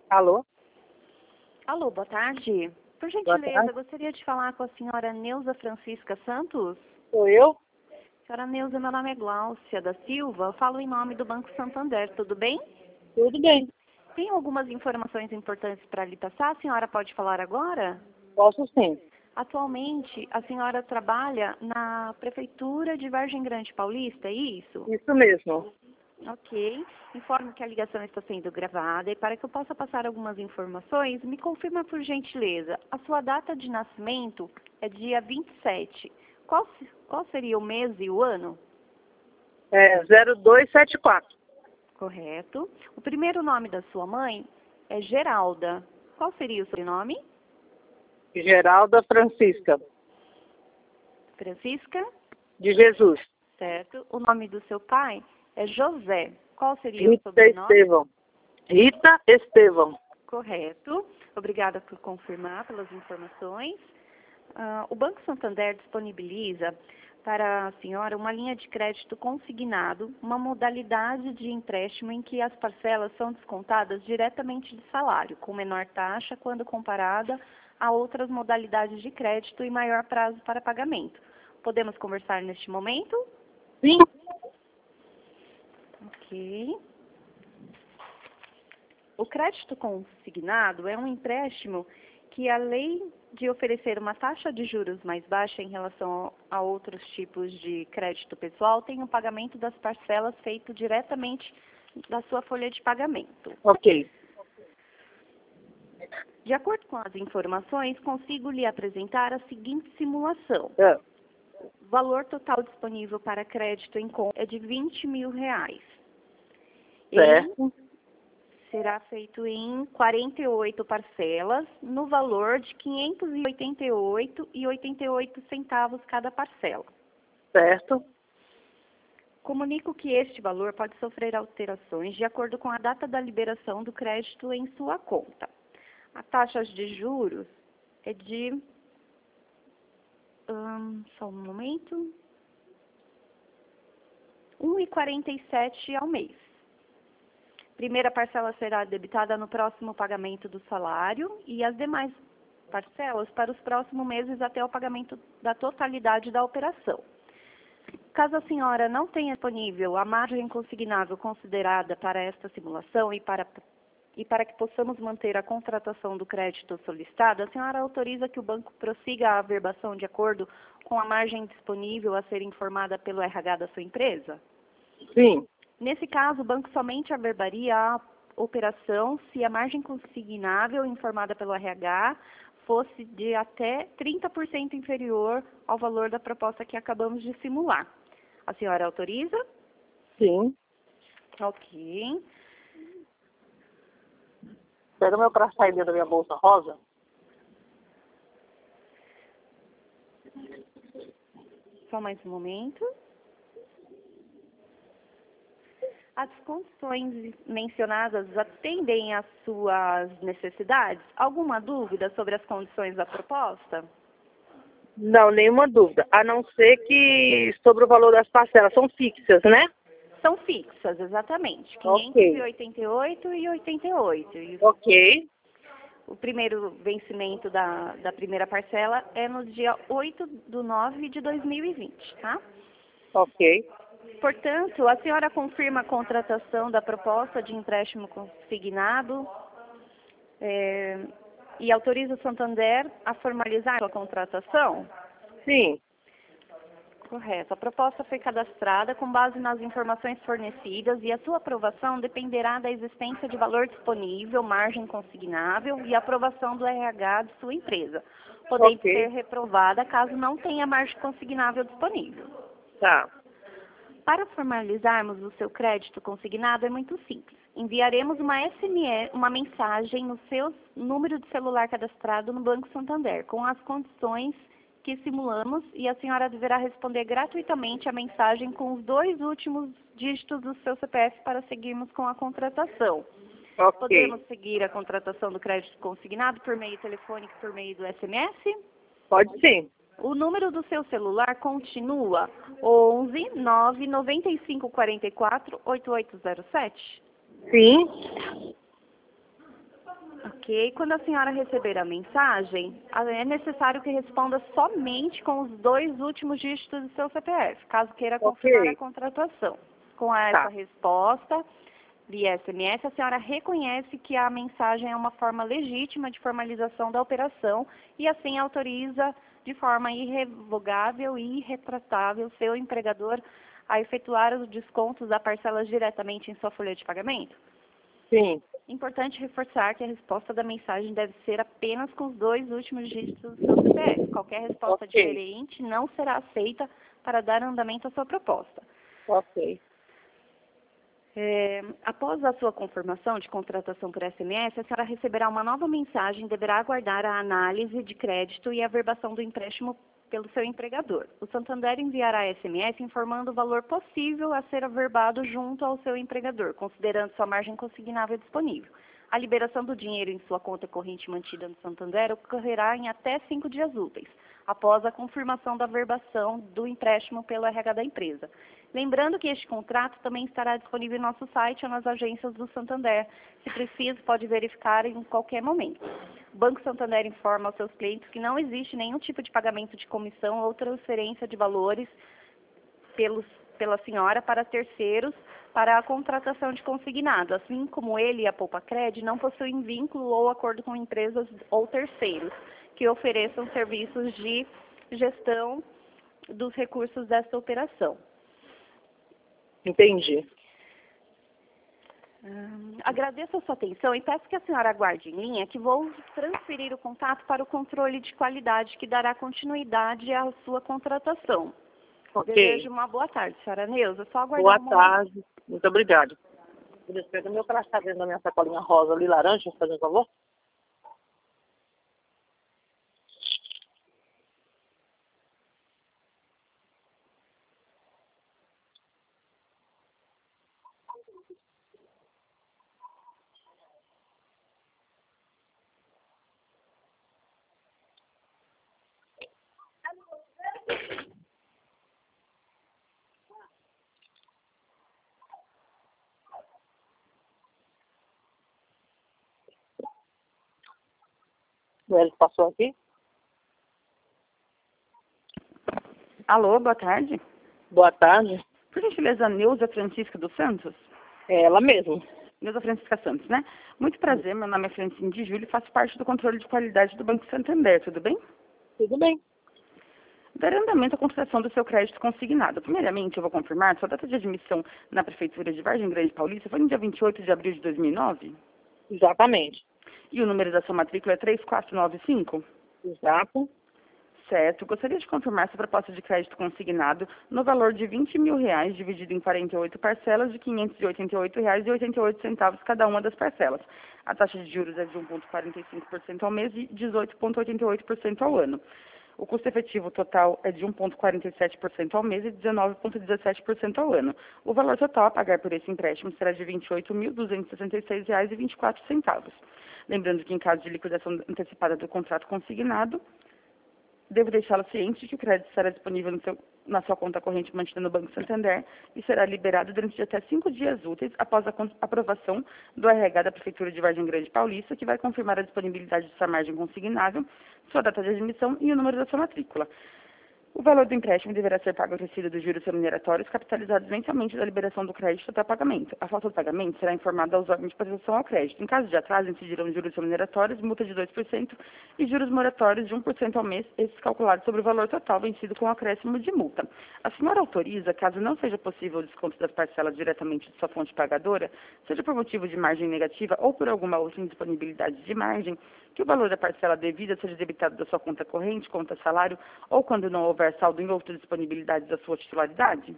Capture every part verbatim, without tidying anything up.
Alô? Alô, boa tarde. Por Boa gentileza, tarde. gostaria de falar com a senhora Neuza Francisca Santos. Sou eu? Senhora Neuza, meu nome é Gláucia da Silva, eu falo em nome do Banco Santander, tudo bem? Tudo bem. Tem algumas informações importantes para lhe passar, a senhora pode falar agora? Posso sim. Atualmente, a senhora trabalha na Prefeitura de Vargem Grande Paulista, é isso? Isso mesmo. Ok. Informo que a ligação está sendo gravada e para que eu possa passar algumas informações, me confirma por gentileza. A sua data de nascimento é dia vinte e sete. Qual, se- qual seria o mês e o ano? É zero dois sete quatro. Correto. O primeiro nome da sua mãe é Geralda. Qual seria o sobrenome? Geralda Francisca. Francisca. De Jesus. Certo. O nome do seu pai é José. Qual seria o Rita sobrenome? Estevão. Rita Estevão. Correto. Obrigada por confirmar pelas informações. Ah, o Banco Santander disponibiliza para a senhora uma linha de crédito consignado, uma modalidade de empréstimo em que as parcelas são descontadas diretamente de salário, com menor taxa quando comparada a outras modalidades de crédito e maior prazo para pagamento. Podemos conversar neste momento? Sim. Ok. O crédito consignado é um empréstimo que, além de oferecer uma taxa de juros mais baixa em relação a outros tipos de crédito pessoal, tem o pagamento das parcelas feito diretamente da sua folha de pagamento. Ok. De acordo com as informações, consigo lhe apresentar a seguinte simulação. É. O valor total disponível para crédito em conta é de vinte mil reais. Certo. Será feito em quarenta e oito parcelas, no valor de quinhentos e oitenta e oito reais e oitenta e oito centavos cada parcela. Certo. Comunico que este valor pode sofrer alterações de acordo com a data da liberação do crédito em sua conta. A taxa de juros é de... Hum, só um momento. um vírgula quarenta e sete ao mês. Primeira parcela será debitada no próximo pagamento do salário e as demais parcelas para os próximos meses até o pagamento da totalidade da operação. Caso a senhora não tenha disponível a margem consignável considerada para esta simulação e para, e para que possamos manter a contratação do crédito solicitado, a senhora autoriza que o banco prossiga a averbação de acordo com a margem disponível a ser informada pelo R H da sua empresa? Sim. Nesse caso, o banco somente averbaria a operação se a margem consignável informada pelo R H fosse de até trinta por cento inferior ao valor da proposta que acabamos de simular. A senhora autoriza? Sim. Ok. Pega meu crachá aí dentro da minha bolsa rosa. Só mais um momento. As condições mencionadas atendem às suas necessidades? Alguma dúvida sobre as condições da proposta? Não, nenhuma dúvida. A não ser que sobre o valor das parcelas são fixas, né? São fixas, exatamente. Ok. quinhentos e oitenta e oito reais e oitenta e oito centavos. Ok. O primeiro vencimento da, da primeira parcela é no dia oito de nove de dois mil e vinte, tá? Ok. Portanto, a senhora confirma a contratação da proposta de empréstimo consignado é, e autoriza o Santander a formalizar a contratação? Sim. Correto. A proposta foi cadastrada com base nas informações fornecidas e a sua aprovação dependerá da existência de valor disponível, margem consignável e aprovação do R H de sua empresa, podendo Ok. ser reprovada caso não tenha margem consignável disponível. Tá. Para formalizarmos o seu crédito consignado é muito simples. Enviaremos uma S M S, uma mensagem no seu número de celular cadastrado no Banco Santander, com as condições que simulamos, e a senhora deverá responder gratuitamente a mensagem com os dois últimos dígitos do seu C P F para seguirmos com a contratação. Ok. Podemos seguir a contratação do crédito consignado por meio telefônico e por meio do S M S? Pode sim. O número do seu celular continua onze nove nove cinco quatro quatro oito oito zero sete? Sim. Ok. Quando a senhora receber a mensagem, é necessário que responda somente com os dois últimos dígitos do seu C P F, caso queira confirmar a Ok. contratação. Com essa Tá. resposta, via S M S, a senhora reconhece que a mensagem é uma forma legítima de formalização da operação e assim autoriza de forma irrevogável e irretratável seu empregador a efetuar os descontos da parcela diretamente em sua folha de pagamento? Sim. Importante reforçar que a resposta da mensagem deve ser apenas com os dois últimos dígitos do seu C P F. Qualquer resposta Ok. diferente não será aceita para dar andamento à sua proposta. Ok. É, após a sua confirmação de contratação por S M S, a senhora receberá uma nova mensagem e deverá aguardar a análise de crédito e a averbação do empréstimo pelo seu empregador. O Santander enviará S M S informando o valor possível a ser averbado junto ao seu empregador, considerando sua margem consignável disponível. A liberação do dinheiro em sua conta corrente mantida no Santander ocorrerá em até cinco dias úteis, após a confirmação da averbação do empréstimo pelo R H da empresa. Lembrando que este contrato também estará disponível em nosso site ou nas agências do Santander. Se preciso, pode verificar em qualquer momento. O Banco Santander informa aos seus clientes que não existe nenhum tipo de pagamento de comissão ou transferência de valores pelos, pela senhora para terceiros para a contratação de consignado, assim como ele e a Poupacred não possuem vínculo ou acordo com empresas ou terceiros que ofereçam serviços de gestão dos recursos desta operação. Entendi. Hum, agradeço a sua atenção e peço que a senhora aguarde em linha que vou transferir o contato para o controle de qualidade que dará continuidade à sua contratação. Ok. Desejo uma boa tarde, senhora Neuza. Só aguardar Boa um momento. tarde. Muito obrigado. Pega o meu crachá dentro da minha sacolinha rosa ali, laranja, fazendo um favor. O Hélio passou aqui. Alô, boa tarde. Boa tarde. Por gentileza, Neuza Francisca dos Santos? É ela mesma. Neuza Francisca Santos, né? Muito prazer, meu nome é Francine de Júlio e faço parte do controle de qualidade do Banco Santander, tudo bem? Tudo bem. Dar andamento à concessão do seu crédito consignado. Primeiramente, eu vou confirmar, sua data de admissão na Prefeitura de Vargem Grande Paulista foi no dia vinte e oito de abril de dois mil e nove? Exatamente. E o número da sua matrícula é três quatro nove cinco? Exato. Certo. Gostaria de confirmar sua proposta de crédito consignado no valor de vinte mil reais, dividido em quarenta e oito parcelas de quinhentos e oitenta e oito reais e oitenta e oito centavos cada uma das parcelas. A taxa de juros é de um vírgula quarenta e cinco por cento ao mês e dezoito vírgula oitenta e oito por cento ao ano. O custo efetivo total é de um vírgula quarenta e sete por cento ao mês e dezenove vírgula dezessete por cento ao ano. O valor total a pagar por esse empréstimo será de vinte e oito mil duzentos e sessenta e seis reais e vinte e quatro centavos. Lembrando que em caso de liquidação antecipada do contrato consignado, devo deixá-lo ciente de que o crédito estará disponível no seu, na sua conta corrente mantida no Banco Santander e será liberado durante até cinco dias úteis após a aprovação do R H da Prefeitura de Vargem Grande Paulista, que vai confirmar a disponibilidade de sua margem consignável, sua data de admissão e o número da sua matrícula. O valor do empréstimo deverá ser pago acrescido dos juros remuneratórios capitalizados mensalmente da liberação do crédito até o pagamento. A falta do pagamento será informada aos órgãos de proteção ao crédito. Em caso de atraso, incidirão juros remuneratórios, multa de dois por cento e juros moratórios de um por cento ao mês, esses calculados sobre o valor total vencido com acréscimo de multa. A senhora autoriza, caso não seja possível o desconto das parcelas diretamente de sua fonte pagadora, seja por motivo de margem negativa ou por alguma outra indisponibilidade de margem, que o valor da parcela devida seja debitado da sua conta corrente, conta salário, ou quando não houver saldo em outra disponibilidade da sua titularidade?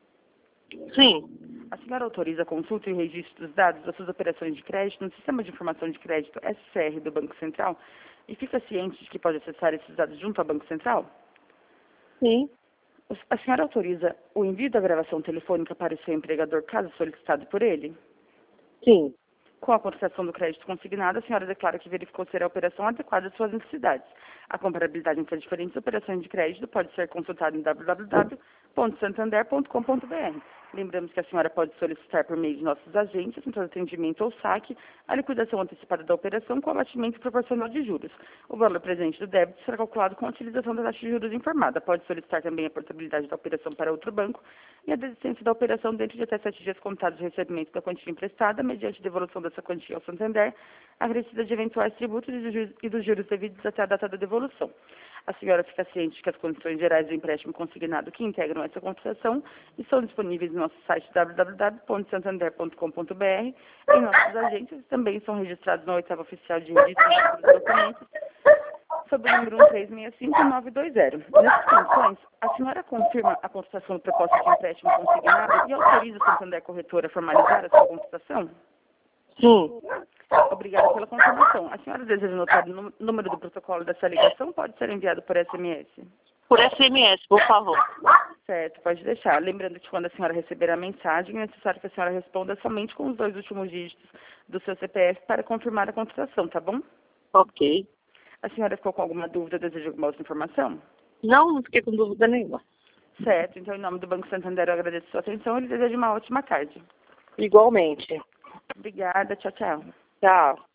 Sim. A senhora autoriza a consulta e o registro dos dados das suas operações de crédito no Sistema de Informação de Crédito S C R do Banco Central e fica ciente de que pode acessar esses dados junto ao Banco Central? Sim. A senhora autoriza o envio da gravação telefônica para o seu empregador, caso solicitado por ele? Sim. Com a contratação do crédito consignado, a senhora declara que verificou ser a operação adequada às suas necessidades. A comparabilidade entre as diferentes operações de crédito pode ser consultada em w w w ponto santander ponto com ponto b r. Lembramos que a senhora pode solicitar por meio de nossos agentes, central de atendimento ou saque, a liquidação antecipada da operação com abatimento proporcional de juros. O valor presente do débito será calculado com a utilização da taxa de juros informada. Pode solicitar também a portabilidade da operação para outro banco e a desistência da operação dentro de até sete dias contados de recebimento da quantia emprestada, mediante devolução dessa quantia ao Santander, acrescida de eventuais tributos e dos juros devidos até a data da devolução. A senhora fica ciente de que as condições gerais do empréstimo consignado que integram essa contratação estão disponíveis no nosso site w w w ponto santander ponto com ponto b r. Em nossos agentes também são registrados na oitava oficial de registro de documentos sob o número um três seis cinco nove dois zero. Nessas condições, a senhora confirma a contratação do propósito de empréstimo consignado e autoriza o Santander Corretora a formalizar a sua contratação? Sim. Obrigada pela confirmação. A senhora deseja anotar o número do protocolo dessa ligação? Pode ser enviado por S M S? Por S M S, por favor. Certo, pode deixar. Lembrando que quando a senhora receber a mensagem, é necessário que a senhora responda somente com os dois últimos dígitos do seu C P F para confirmar a contratação, tá bom? Ok. A senhora ficou com alguma dúvida, deseja alguma outra informação? Não, não fiquei com dúvida nenhuma. Certo, então em nome do Banco Santander eu agradeço a sua atenção e lhe desejo uma ótima tarde. Igualmente. Obrigada, tchau, tchau. Tchau.